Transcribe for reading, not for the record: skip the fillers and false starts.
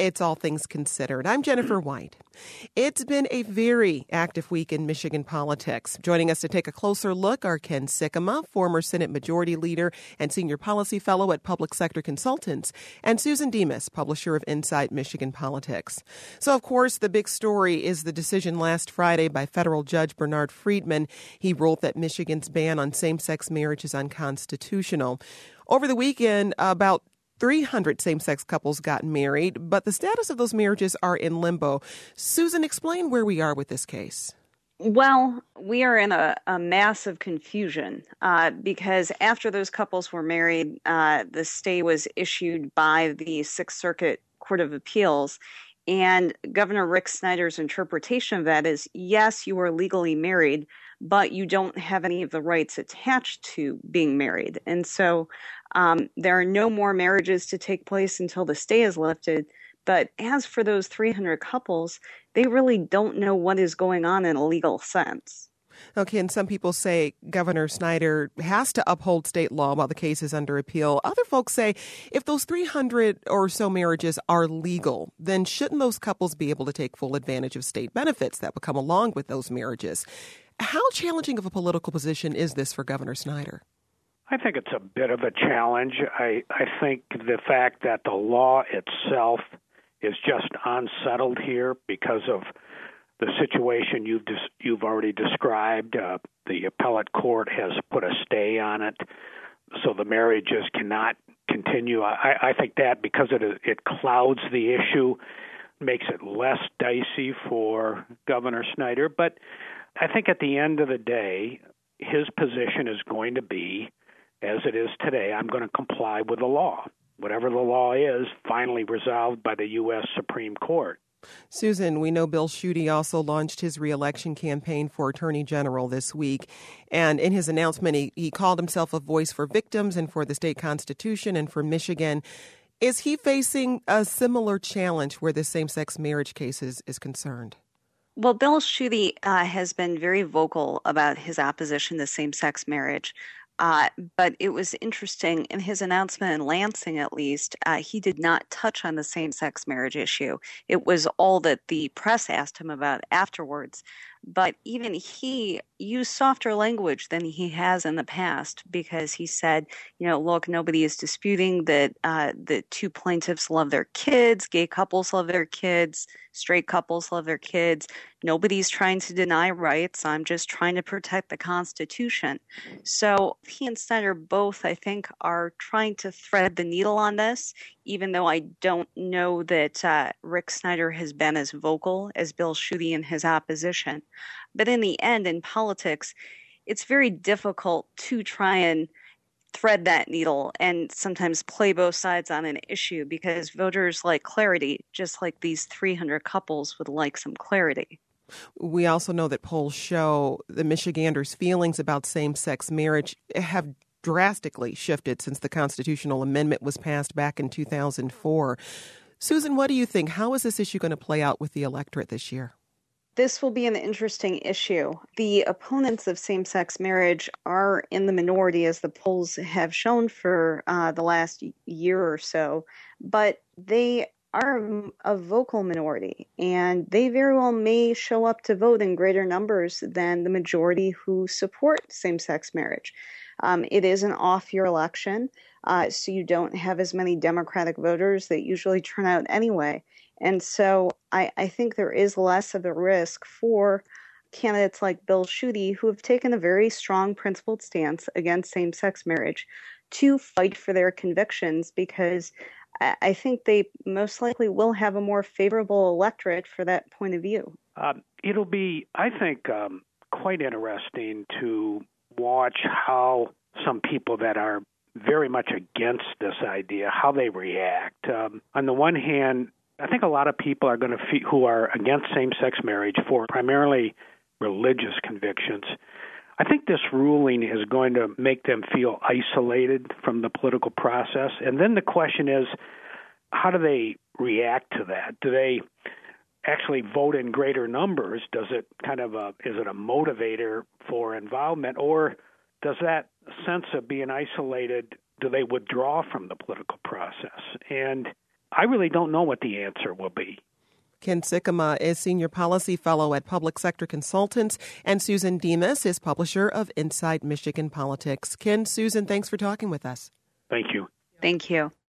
It's All Things Considered. I'm Jennifer White. It's been a very active week in Michigan politics. Joining us to take a closer look are Ken Sikkema, former Senate Majority Leader and Senior Policy Fellow at Public Sector Consultants, and Susan Demas, publisher of Inside Michigan Politics. So, of course, the big story is the decision last Friday by federal judge Bernard Friedman. He ruled that Michigan's ban on same-sex marriage is unconstitutional. Over the weekend, about 300 same-sex couples got married, but the status of those marriages are in limbo. Susan, explain where we are with this case. Well, we are in a massive confusion because after those couples were married, the stay was issued by the Sixth Circuit Court of Appeals. And Governor Rick Snyder's interpretation of that is, yes, you are legally married, but you don't have any of the rights attached to being married. And so there are no more marriages to take place until the stay is lifted. But as for those 300 couples, they really don't know what is going on in a legal sense. Okay, and some people say Governor Snyder has to uphold state law while the case is under appeal. Other folks say if those 300 or so marriages are legal, then shouldn't those couples be able to take full advantage of state benefits that would come along with those marriages? How challenging of a political position is this for Governor Snyder? I think it's a bit of a challenge. I think the fact that the law itself is just unsettled here because of the situation you've already described. The appellate court has put a stay on it, so the marriages cannot continue. I think that because it clouds the issue, makes it less dicey for Governor Snyder. But I think at the end of the day, his position is going to be, as it is today, I'm going to comply with the law. Whatever the law is, finally resolved by the U.S. Supreme Court. Susan, we know Bill Schuette also launched his reelection campaign for Attorney General this week. And in his announcement, he called himself a voice for victims and for the state constitution and for Michigan. Is he facing a similar challenge where this same-sex marriage case is concerned? Well, Bill Schuette has been very vocal about his opposition to same-sex marriage. But it was interesting in his announcement in Lansing, at least, he did not touch on the same-sex marriage issue. It was all that the press asked him about afterwards. But even he used softer language than he has in the past because he said, look, nobody is disputing that the two plaintiffs love their kids, gay couples love their kids, straight couples love their kids. Nobody's trying to deny rights. I'm just trying to protect the Constitution. So he and Snyder both, I think, are trying to thread the needle on this, even though I don't know that Rick Snyder has been as vocal as Bill Schuette in his opposition. But in the end, in politics, it's very difficult to try and thread that needle and sometimes play both sides on an issue because voters like clarity, just like these 300 couples would like some clarity. We also know that polls show the Michiganders' feelings about same-sex marriage have drastically shifted since the constitutional amendment was passed back in 2004. Susan, what do you think? How is this issue going to play out with the electorate this year? This will be an interesting issue. The opponents of same-sex marriage are in the minority, as the polls have shown for the last year or so, but they are a vocal minority, and they very well may show up to vote in greater numbers than the majority who support same-sex marriage. It is an off-year election, so you don't have as many Democratic voters that usually turn out anyway. And so I think there is less of a risk for candidates like Bill Schuette, who have taken a very strong principled stance against same-sex marriage, to fight for their convictions, because I think they most likely will have a more favorable electorate for that point of view. It'll be, I think, quite interesting to watch how some people that are very much against this idea, how they react. On the one hand, I think a lot of people are going to who are against same-sex marriage for primarily religious convictions. I think this ruling is going to make them feel isolated from the political process. And then the question is, how do they react to that? Do they actually vote in greater numbers? Does it is it a motivator for involvement, or does that sense of being isolated, do they withdraw from the political process? And I really don't know what the answer will be. Ken Sikkema is Senior Policy Fellow at Public Sector Consultants, and Susan Demas is publisher of Inside Michigan Politics. Ken, Susan, thanks for talking with us. Thank you. Thank you.